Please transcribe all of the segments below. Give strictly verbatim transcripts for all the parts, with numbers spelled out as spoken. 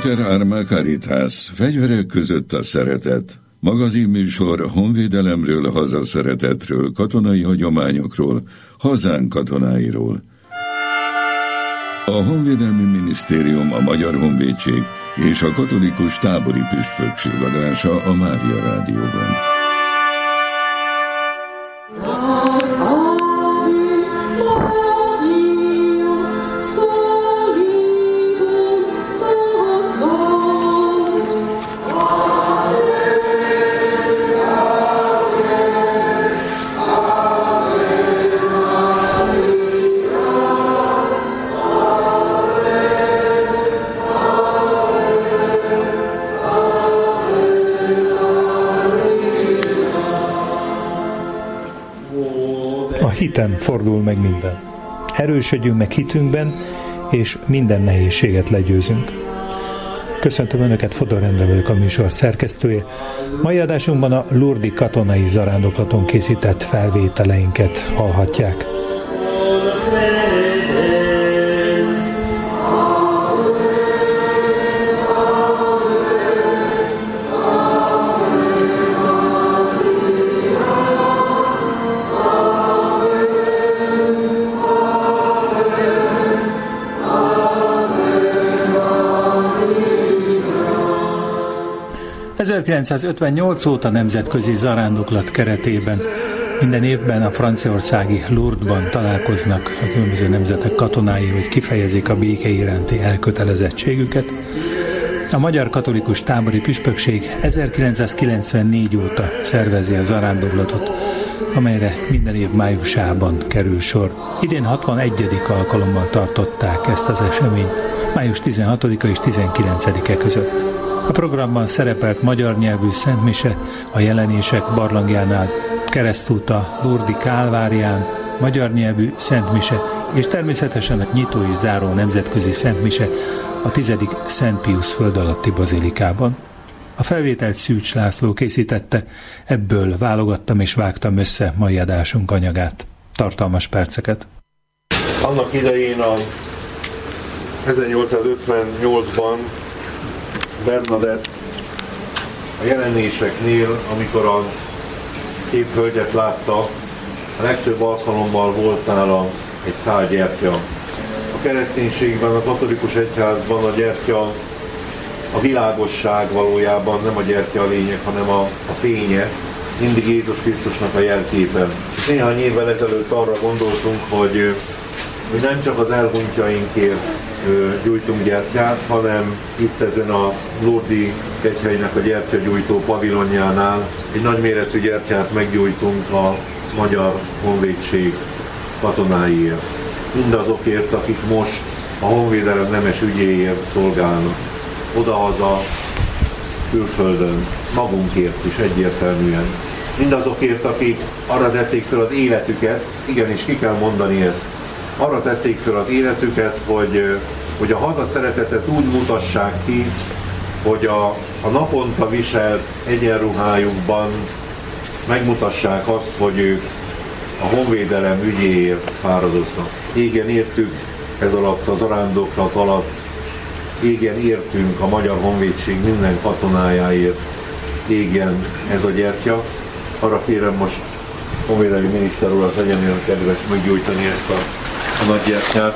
Inter Arma Caritas, fegyverek között a szeretet. Magazinműsor honvédelemről, hazaszeretetről, katonai hagyományokról, hazánk katonáiról. A Honvédelmi Minisztérium, a Magyar Honvédség és a Katolikus Tábori Püspökség adása a Mária Rádióban. Hiten fordul meg minden. Erősödjünk meg hitünkben, és minden nehézséget legyőzünk. Köszöntöm Önöket, Fodor Endre vagyok, a műsor szerkesztője. Mai adásunkban a Lourdes-i katonai zarándoklaton készített felvételeinket hallhatják. ezerkilencszázötvennyolc óta nemzetközi zarándoklat keretében minden évben a franciaországi Lourdesban találkoznak a különböző nemzetek katonái, hogy kifejezik a béke iránti elkötelezettségüket. A Magyar Katolikus Tábori Püspökség ezerkilencszázkilencvennégy óta szervezi a zarándoklatot, amelyre minden év májusában kerül sor. Idén hatvanegyedik alkalommal tartották ezt az eseményt, május tizenhatodika és tizenkilencedike között. A programban szerepelt magyar nyelvű szentmise a Jelenések barlangjánál, keresztút a Lourdes-i Kálvárián, magyar nyelvű szentmise, és természetesen a nyitó és záró nemzetközi szentmise a tizedik Szent Piusz föld alatti bazilikában. A felvételt Szűcs László készítette, ebből válogattam és vágtam össze mai adásunk anyagát. Tartalmas perceket. Annak idején a ezernyolcszázötvennyolcban Bernadett a Jelenéseknél, amikor a szép hölgyet látta, a legtöbb alkalommal volt nála egy szál gyertya. A kereszténységben, a katolikus egyházban a gyertya a világosság valójában, nem a gyertya a lényeg, hanem a, a fénye, mindig Jézus Krisztusnak a jelképe. És néhány évvel ezelőtt arra gondoltunk, hogy, hogy nem csak az elhunytjainkért gyújtunk gyertyát, hanem itt ezen a Lourdes-i kegyhelynek a gyertyagyújtó pavilonjánál egy nagyméretű gyertyát meggyújtunk a Magyar Honvédség katonáiért. Mindazokért, akik most a honvédelem nemes ügyéért szolgálnak. Odahaza, külföldön, magunkért is egyértelműen. Mindazokért, akik arra tették fel az életüket, igenis ki kell mondani ezt, arra tették fel az életüket, hogy, hogy a haza szeretetet úgy mutassák ki, hogy a, a naponta viselt egyenruhájukban megmutassák azt, hogy ők a honvédelem ügyéért fáradoznak. Égen értük ez alatt, a zarándoklat alatt, égen értünk a Magyar Honvédség minden katonájáért, égen ez a gyertya. Arra kérem most honvédelmi miniszter urat, legyen olyan kedves meggyújtani ezt a, a nagy gyertyát.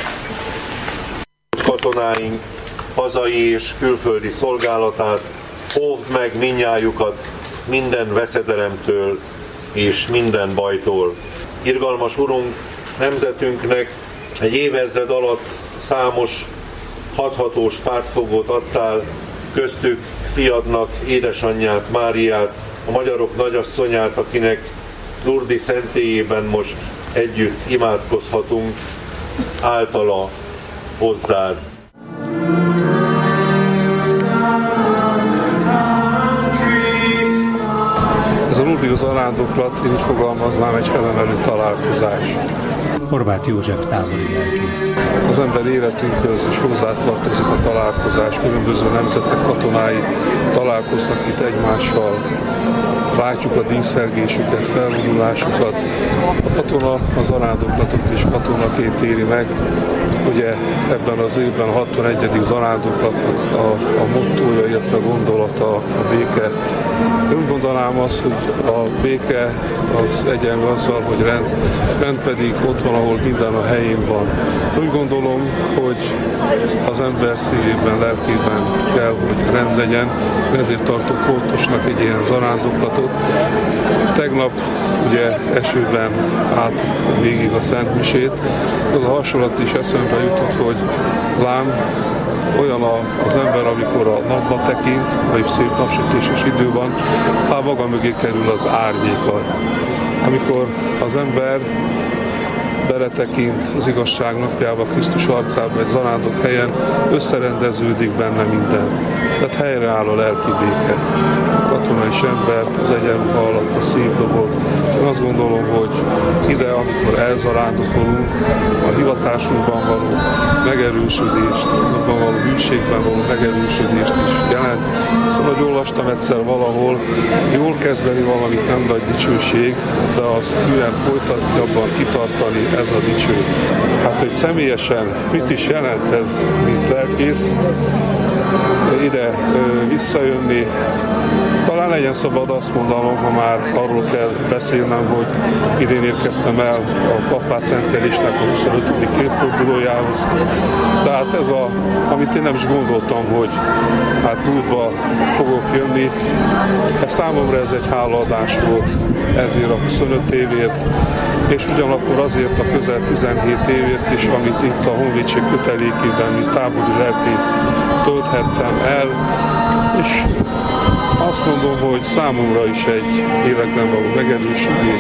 Katonáink hazai és külföldi szolgálatát, óvd meg mindnyájukat minden veszedelemtől és minden bajtól. Irgalmas Urunk, nemzetünknek egy évezred alatt számos hathatós pártfogót adtál, köztük fiadnak édesanyját, Máriát, a magyarok nagyasszonyát, akinek Lourdes szentélyében most együtt imádkozhatunk, általa hozzád. Ez a Lourdes-i zarándoklat, én így fogalmaznám, egy felemelő találkozás. Horváth József tábori lelkész. Az ember életünkhöz is hozzátartozik a találkozás, különböző nemzetek katonái találkoznak itt egymással, látjuk a díszszergésüket, felvonulásukat. A katona a zarándoklatot is katonaként éri meg. Ugye ebben az évben a hatvanegyedik zarándoklatnak a, a mottója, illetve a gondolata a béke. Én úgy gondolnám azt, hogy a béke az egyenlő azzal, hogy rend, rend pedig ott van, ahol minden a helyén van. Úgy gondolom, hogy az ember szívében, lelkében kell, hogy rend legyen, ezért tartok fontosnak egy ilyen zarándoklatot. Tegnap ugye esőben állt végig a szentmisét, az a hasonlat is eszembe jutott, hogy lám, olyan az ember, amikor a napba tekint, vagy szép napsütéses időben, hát maga mögé kerül az árnyéka. Amikor az ember beletekint az igazság napjába, Krisztus arcába, egy zarándok helyen, összerendeződik benne minden. Tehát helyreáll a lelki béke. A katona és ember az egyenruha alatt a szív dobog. Én azt gondolom, hogy ide, amikor elzarándokolunk, a hivatásunkban való megerősödést, azokban való hűségben való megerősödést is jelent. Szóval, hogy olvastam egyszer valahol, jól kezdeni valamit nem nagy dicsőség, de azt hülyen folytatni, abban kitartani, ez a dicső. Hát, hogy személyesen mit is jelent ez, mint lelkész, ide ö, visszajönni. Talán legyen szabad azt mondanom, ha már arról kell beszélnem, hogy idén érkeztem el a papá szentelésnek a huszonötödik évfordulójához. Tehát ez a, amit én nem is gondoltam, hogy hát Lourdesba fogok jönni. Ez számomra ez egy hálaadás volt ezért a huszonöt évért, és ugyanakkor azért a közel tizenhét évért is, amit itt a Honvédség kötelékében, mint tábori lelkész tölthettem el, és azt mondom, hogy számomra is egy életben való megerősödés.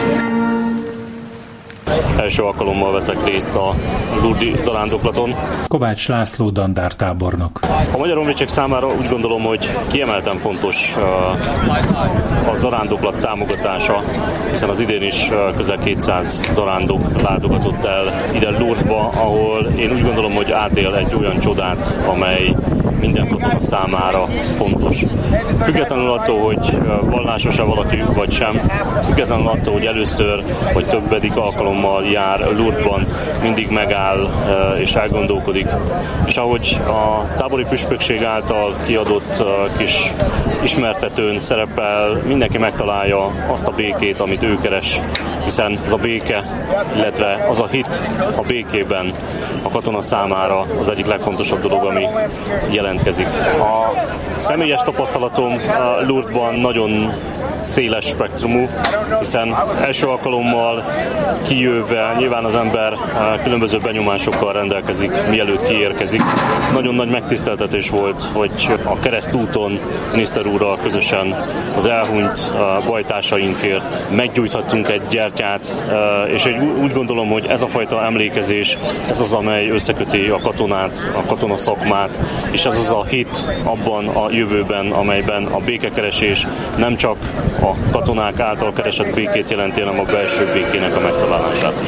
Első alkalommal veszek részt a Lourdes zarándoklaton. Kovács László dandártábornok. A Magyar Honvédség számára úgy gondolom, hogy kiemelten fontos a zarándoklat támogatása, hiszen az idén is közel kétszáz zarándok látogatott el ide Lourdesba, ahol én úgy gondolom, hogy átél egy olyan csodát, amely minden katona számára fontos. Függetlenül attól, hogy vallásos-e valaki vagy sem, függetlenül attól, hogy először vagy többedik alkalommal jár Lourdesban, mindig megáll és elgondolkodik. És ahogy a tábori püspökség által kiadott kis ismertetőn szerepel, mindenki megtalálja azt a békét, amit ő keres, hiszen az a béke, illetve az a hit a békében a katona számára az egyik legfontosabb dolog, ami jelentkezik. A személyes tapasztalatom Lourdesban nagyon széles spektrumú, hiszen első alkalommal kijöve nyilván az ember különböző benyomásokkal rendelkezik, mielőtt kiérkezik. Nagyon nagy megtiszteltetés volt, hogy a keresztúton miniszter úrral közösen az elhunyt bajtársainkért meggyújthattunk egy gyertyát, és úgy gondolom, hogy ez a fajta emlékezés, ez az, amely összeköti a katonát, a katona szakmát, és ez az a hit abban a jövőben, amelyben a békekeresés nem csak a katonák által keresett békét jelenti, hanem a belső békének a megtalálását.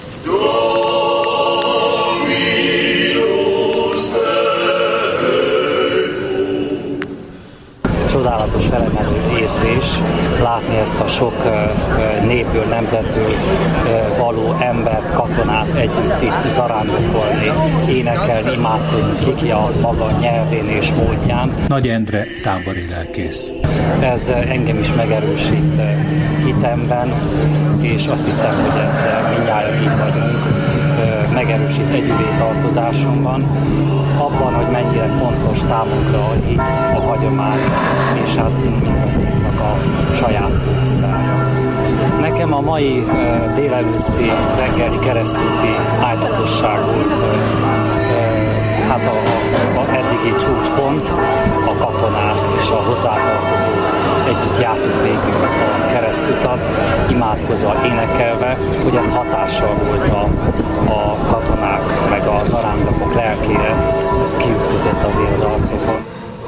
Csodálatos, felemelő érzés látni ezt a sok népből, nemzetből való embert, katonát együtt itt zarándokolni, énekelni, imádkozni, kiki a maga nyelvén és módján. Nagy Endre tábori lelkész. Ez engem is megerősít hitemben, és azt hiszem, hogy ezzel mindnyájan így vagyunk, megerősít együvé tartozásunkban, abban, hogy mennyire fontos számunkra a hit, a hagyomány, és hát mindannyiunknak a saját kultúrája. Nekem a mai délelőtti, reggeli keresztúti ájtatosság volt hát a, a, a eddigi csúcspont, a katonák és a hozzátartozók együtt jártuk végig a keresztutat, imádkozva, énekelve, hogy ez hatással volt a, a katonák meg a zarándokok lelkére, ez kiütközött azért az arcokon.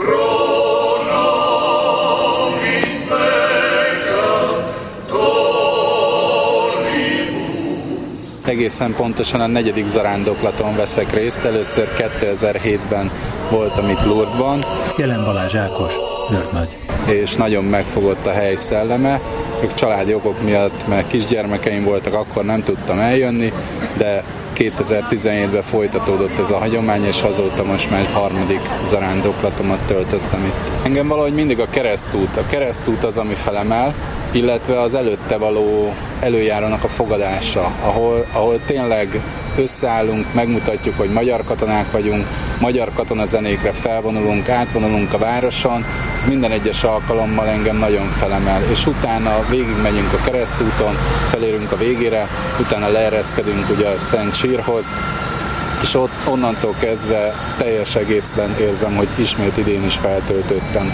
Egészen pontosan a negyedik zarándoklaton veszek részt. Először kétezer-hétben voltam itt Lourdesban. Jelen Balázs Ákos, őrnagy. És nagyon megfogott a hely szelleme, csak családi okok miatt, mert kisgyermekeim voltak, akkor nem tudtam eljönni, de kétezer-tizenhétben folytatódott ez a hagyomány, és azóta most már harmadik zarándoklatomat töltöttem itt. Engem valahogy mindig a keresztút. A keresztút az, ami felemel, illetve az előtte való előjárónak a fogadása, ahol, ahol tényleg összeállunk, megmutatjuk, hogy magyar katonák vagyunk, magyar katonazenékre felvonulunk, átvonulunk a városon, ez minden egyes alkalommal engem nagyon felemel, és utána végigmegyünk a keresztúton, felérünk a végére, utána leereszkedünk ugye a Szent Sírhoz, és ott onnantól kezdve teljes egészben érzem, hogy ismét idén is feltöltöttem.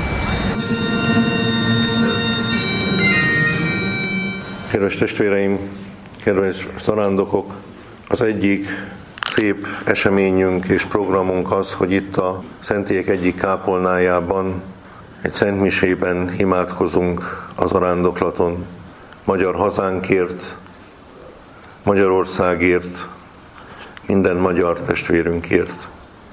Kedves testvéreim, kedves zarándokok, az egyik szép eseményünk és programunk az, hogy itt a Szentélyek egyik kápolnájában, egy szentmisében imádkozunk a zarándoklaton, magyar hazánkért, Magyarországért, minden magyar testvérünkért.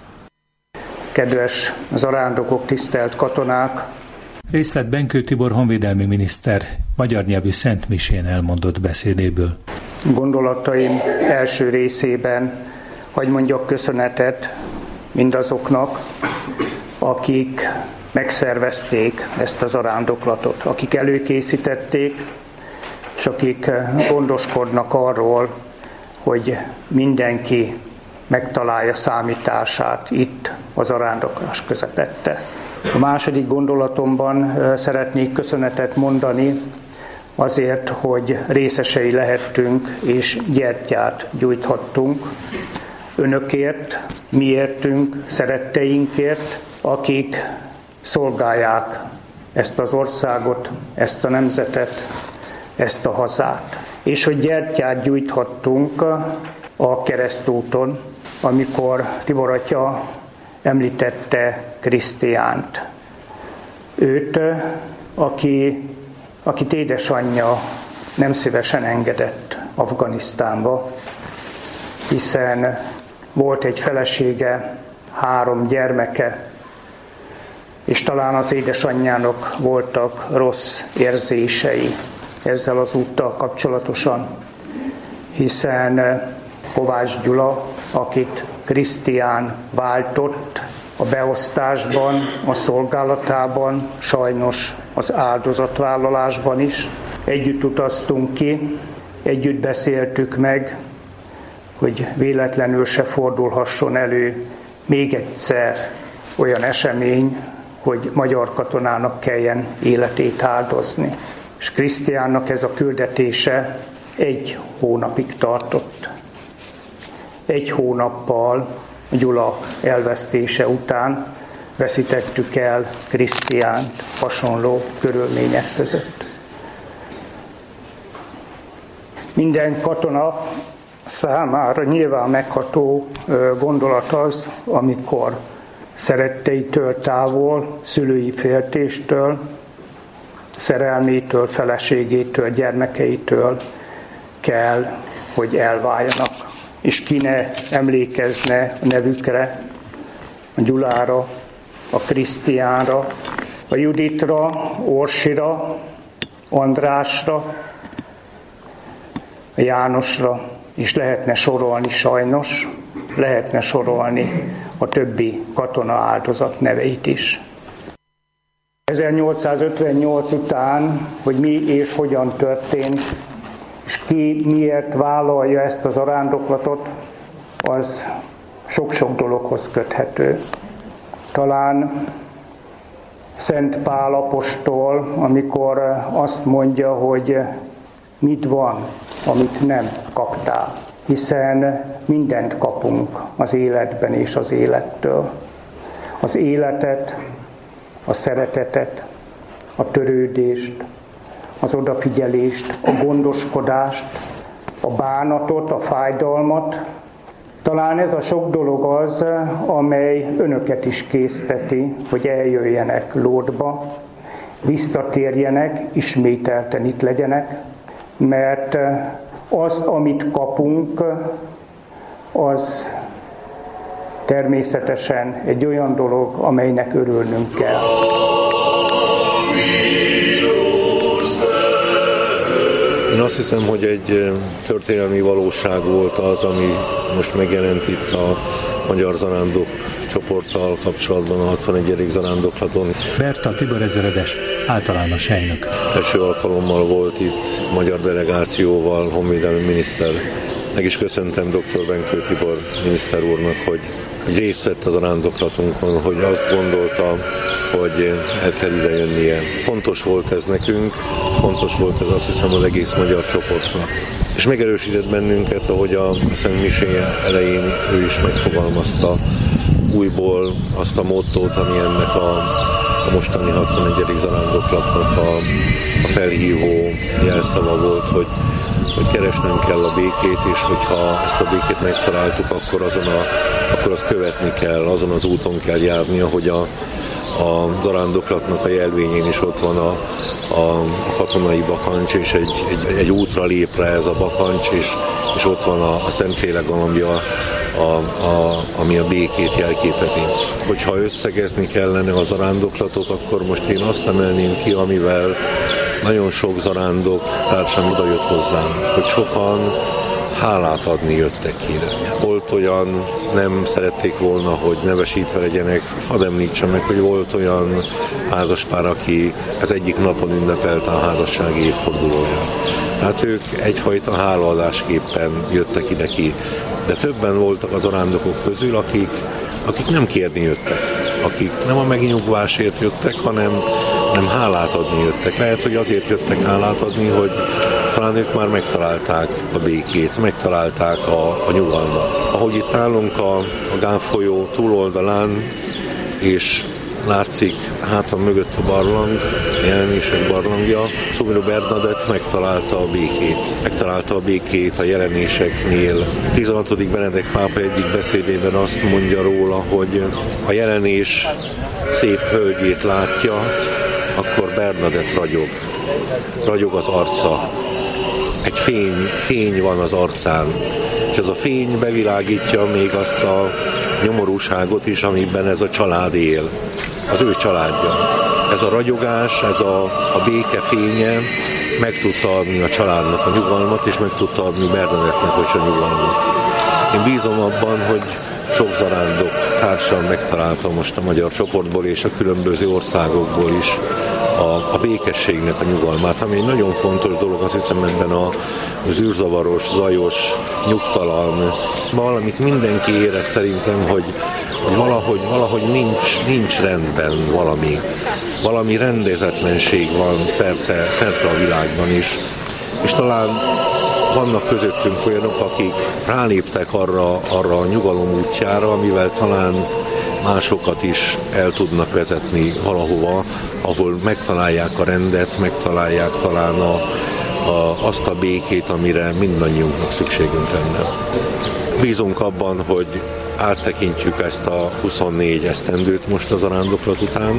Kedves zarándokok, tisztelt katonák! Részlet Benkő Tibor honvédelmi miniszter magyar nyelvű szentmisén elmondott beszédéből. Gondolataim első részében hadd mondjak köszönetet mindazoknak, akik megszervezték ezt a zarándoklatot, akik előkészítették, és akik gondoskodnak arról, hogy mindenki megtalálja számítását itt a zarándoklás közepette. A második gondolatomban szeretnék köszönetet mondani azért, hogy részesei lehettünk és gyertyát gyújthattunk önökért, miértünk, szeretteinkért, akik szolgálják ezt az országot, ezt a nemzetet, ezt a hazát. És hogy gyertyát gyújthattunk a keresztúton, amikor Tibor atya említette Krisztiánt. Őt, aki, akit édesanyja nem szívesen engedett Afganisztánba, hiszen volt egy felesége, három gyermeke, és talán az édesanyjának voltak rossz érzései ezzel az úttal kapcsolatosan, hiszen Kovács Gyula, akit Krisztián váltott a beosztásban, a szolgálatában, sajnos az áldozatvállalásban is. Együtt utaztunk ki, együtt beszéltük meg, hogy véletlenül se fordulhasson elő még egyszer olyan esemény, hogy magyar katonának kelljen életét áldozni. És Krisztiánnak ez a küldetése egy hónapig tartott. Egy hónappal Gyula elvesztése után veszítettük el Krisztiánt hasonló körülmények között. Minden katona számára nyilván megható gondolat az, amikor szeretteitől távol, szülői féltéstől, szerelmétől, feleségétől, gyermekeitől kell, hogy elváljanak. És ki ne emlékezne a nevükre, a Gyulára, a Krisztiánra, a Juditra, Orsira, Andrásra, a Jánosra, és lehetne sorolni sajnos, lehetne sorolni a többi katona áldozat neveit is. ezernyolcszázötvennyolc után, hogy mi és hogyan történt, és ki miért vállalja ezt a zarándoklatot, az sok-sok dologhoz köthető. Talán Szent Pál apostol, amikor azt mondja, hogy mit van, amit nem kaptál, hiszen mindent kapunk az életben és az élettől. Az életet, a szeretetet, a törődést, az odafigyelést, a gondoskodást, a bánatot, a fájdalmat. Talán ez a sok dolog az, amely önöket is készteti, hogy eljöjjenek Lourdesba, visszatérjenek, ismételten itt legyenek, mert az, amit kapunk, az természetesen egy olyan dolog, amelynek örülnünk kell. Én azt hiszem, hogy egy történelmi valóság volt az, ami most megjelent itt a Magyar Zarándok csoporttal kapcsolatban a hatvanegyedik zarándoklaton. Berta Tibor ezredes, általános helynök. Első alkalommal volt itt magyar delegációval honvédelmi miniszter. Meg is köszöntem dr. Benkő Tibor miniszter úrnak, hogy, hogy részt vett a zarándoklatunkon, hogy azt gondolta, hogy el kell ide jönnie. Fontos volt ez nekünk, fontos volt ez azt hiszem az egész magyar csoportnak. És megerősített bennünket, ahogy a Szent Misé elején ő is megfogalmazta újból azt a mottót, ami ennek a, a mostani hatvanegyedik zarándoklatnak a, a felhívó jelszava volt, hogy, hogy keresnünk kell a békét, és hogyha ezt a békét megtaláltuk, akkor, azon a, akkor azt követni kell, azon az úton kell járni, ahogy a a zarándoklatnak a jelvényén is ott van a, a katonai bakancs, és egy, egy, egy útra lép rá ez a bakancs, és, és ott van a, a Szentlélek galambja, a, a, ami a békét jelképezi. Hogyha összegezni kellene a zarándoklatot, akkor most én azt emelném ki, amivel nagyon sok zarándok társam oda jött hozzám, hogy sokan hálát adni jöttek ide. Volt olyan, nem szerették volna, hogy nevesítve legyenek, hadd említsem meg, hogy volt olyan házaspár, aki az egyik napon ünnepelte a házassági évfordulóját. Tehát ők egyfajta hálaadásképpen jöttek ide ki. De többen voltak az zarándokok közül, akik, akik nem kérni jöttek, akik nem a megnyugvásért jöttek, hanem, hanem hálát adni jöttek. Lehet, hogy azért jöttek hálát adni, hogy talán ők már megtalálták a békét, megtalálták a, a nyugalmat. Ahogy itt állunk a, a Gán folyó túloldalán, és látszik hátam mögött a barlang, a jelenések barlangja, Szumiro Bernadett megtalálta a békét. Megtalálta a békét a jelenéseknél. tizenhatodik Benedek pápa egyik beszédében azt mondja róla, hogy a jelenés szép hölgyét látja, akkor Bernadett ragyog. Ragyog az arca. Egy fény, fény van az arcán, és ez a fény bevilágítja még azt a nyomorúságot is, amiben ez a család él, az ő családja. Ez a ragyogás, ez a, a béke fénye meg tudta adni a családnak a nyugalmat, és meg tudta adni Bernadettnek is a nyugalmat. Én bízom abban, hogy sok zarándok társam megtalálta most a magyar csoportból és a különböző országokból is a, a békességnek a nyugalmát, ami egy nagyon fontos dolog, azt hiszem ebben a, az űrzavaros, zajos, nyugtalan, valamit mindenki érez szerintem, hogy valahogy, valahogy nincs, nincs rendben valami, valami rendezetlenség van szerte, szerte a világban is, és talán vannak közöttünk olyanok, akik ráléptek arra, arra a nyugalom útjára, amivel talán másokat is el tudnak vezetni valahova, ahol megtalálják a rendet, megtalálják talán a, a, azt a békét, amire mindannyiunknak szükségünk lenne. Bízunk abban, hogy áttekintjük ezt a huszonnégy esztendőt most az zarándoklat után,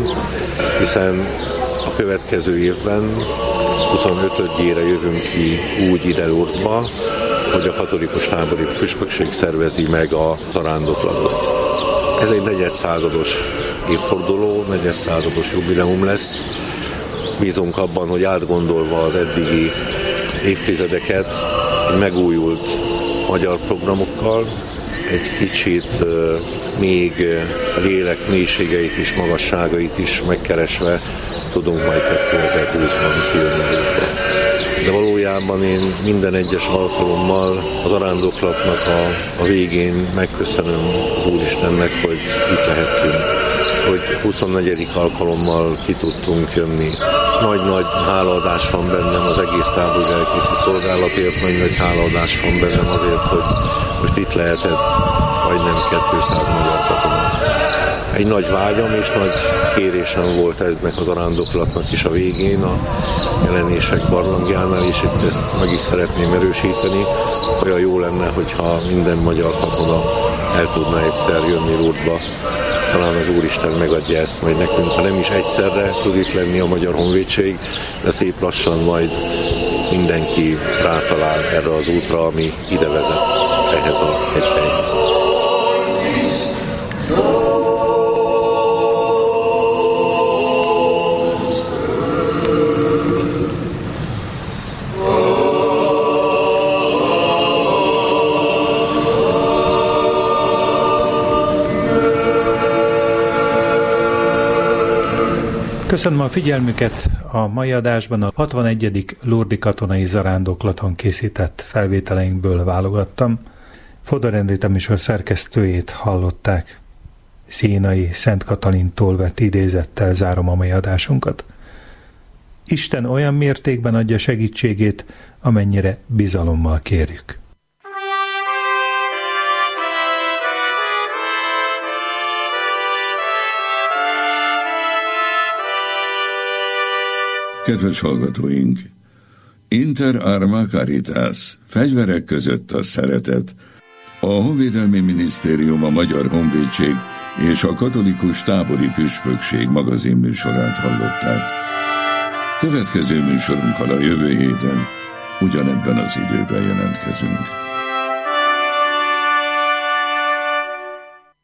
hiszen a következő évben huszonötödjére jövünk ki úgy ide Lourdesba, hogy a katolikus tábori püspökség szervezi meg a zarándoklatot. Ez egy negyedszázados évforduló, negyedszázados jubileum lesz. Bízunk abban, hogy átgondolva az eddigi évtizedeket, egy megújult magyar programokkal, egy kicsit uh, még a lélek mélységeit és magasságait is megkeresve tudunk majd kétezer-húszban kijönni. De valójában én minden egyes alkalommal az zarándoklatnak a, a végén megköszönöm az Úristennek, hogy itt lehettünk, hogy huszonnegyedik alkalommal ki tudtunk jönni. Nagy-nagy hálaadás van bennem az egész tábori lelkészi szolgálatért, nagy-nagy hálaadás van bennem azért, hogy most itt lehetett majdnem kétszáz magyar katona. Egy nagy vágyam és nagy kérésem volt eznek az zarándoklatnak is a végén, a jelenések barlangjánál, és itt ezt meg is szeretném erősíteni. Olyan jó lenne, hogyha minden magyar katona el tudna egyszer jönni Lourdesba. Talán az Úristen megadja ezt majd nekünk, ha nem is egyszerre tud itt lenni a Magyar Honvédség, de szép lassan majd mindenki rátalál erre az útra, ami ide vezet ehhez a hegyhelyhez. Köszönöm a figyelmüket, a mai adásban a hatvanegyedik Lourdes katonai zarándoklaton készített felvételeinkből válogattam. Fodor Endrit, a műsor szerkesztőjét hallották. Szénai Szent Katalintól vett idézettel zárom a mai adásunkat. Isten olyan mértékben adja segítségét, amennyire bizalommal kérjük. Kedves hallgatóink! Inter arma caritas, fegyverek között a szeretet. A Honvédelmi Minisztérium, a Magyar Honvédség és a Katolikus Tábori Püspökség magazinműsorát hallották. Következő műsorunkkal a jövő héten ugyanebben az időben jelentkezünk.